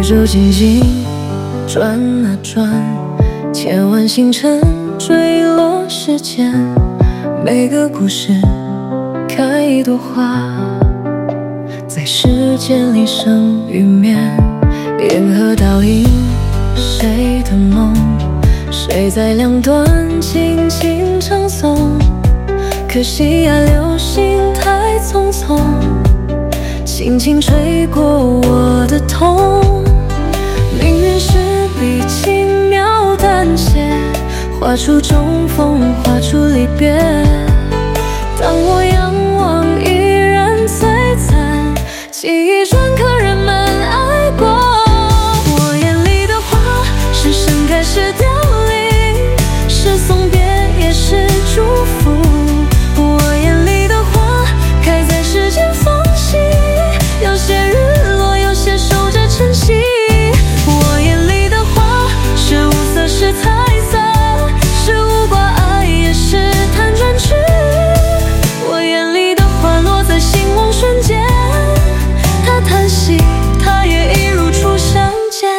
宙静静转啊转，千万星辰坠落时间，每个故事开一朵花，在时间里生与灭。银河倒映谁的梦，谁在两端轻轻唱诵。可惜呀，流星太匆匆，轻轻吹过我的痛。命运是笔轻描淡写，画出重逢，画出离别。当我仰望，依然璀璨，记忆篆刻人们爱过。我眼里的花，是盛开是凋零，是送别也是祝福。我眼里的花，开在时间缝隙，有些日落，有些守着晨曦。我眼里的花，是无色是彩色，是无挂碍也是弹转曲。我眼里的花落在心望瞬间，他叹息，他也一如初相见。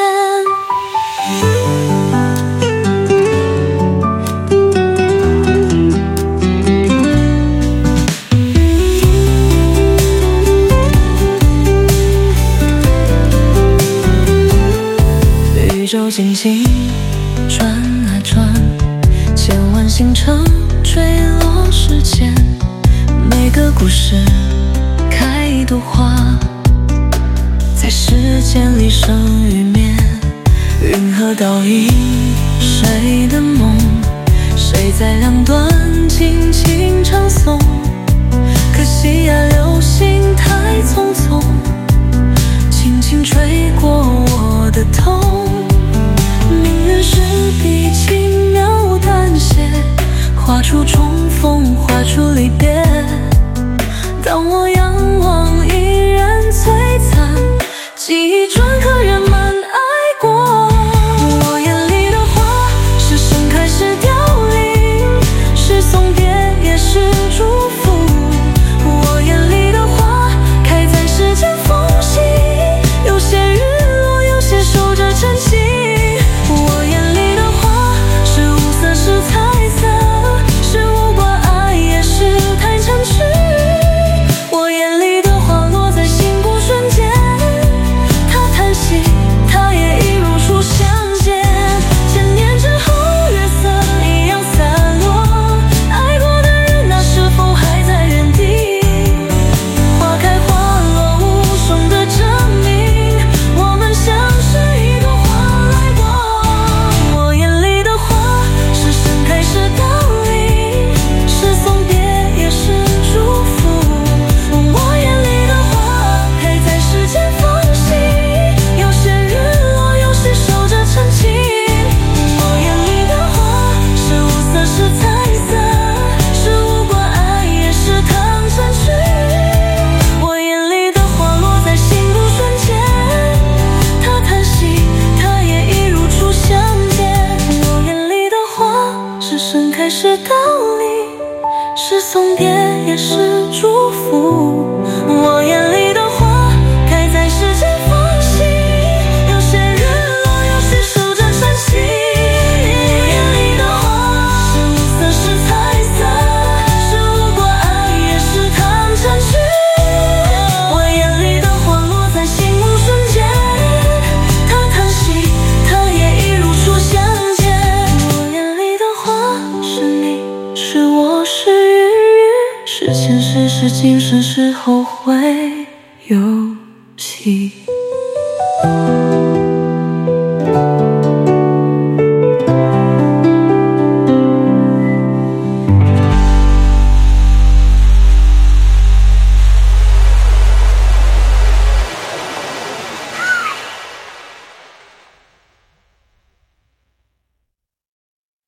宇宙静静转啊转，千万星辰坠落时间，每个故事开一朵花，在时间里生与灭。云河倒映谁的梦，谁在两端轻轻唱诵。可惜呀，流星太匆匆，轻轻吹过我的痛。命运是笔轻描淡写，画出重逢，画出离别。当我仰望，依然璀璨，记忆篆刻人们爱过。我眼里的花，是盛开是凋零，是送别也是祝福。我眼里的花，开在时间缝隙，有些日落，有些守着晨曦。我眼里的花，是无色是彩色，是无挂碍也是弹唱曲。我眼里的花落在心骨瞬间，他叹息，他也一如初相见。千年之后，月色一样散落，爱过的人啊，是否还在原地？花开花落，无声的证明，我们像是一朵花来过。我眼里的花，是盛开是凋零，是送别也是祝福。我眼里的花，开在时间缝隙，有些日落，有些守着晨曦。我眼里的花，是无色是彩色，是无挂碍也是弹唱曲。我眼里的花落在心骨瞬间，他叹息，他也一如初相见。我眼里的花，是盛开是凋零，是送别也是祝福。我眼里的花，开在时间缝隙，有些日落，有些守着晨曦。我眼里的花，是无色是彩色，是无挂碍也是弹唱曲。我眼里的花落在心骨瞬间，他叹息，他也一如初相见。我眼里的花，是你，是我，是日月，是前世，是今生，是后会有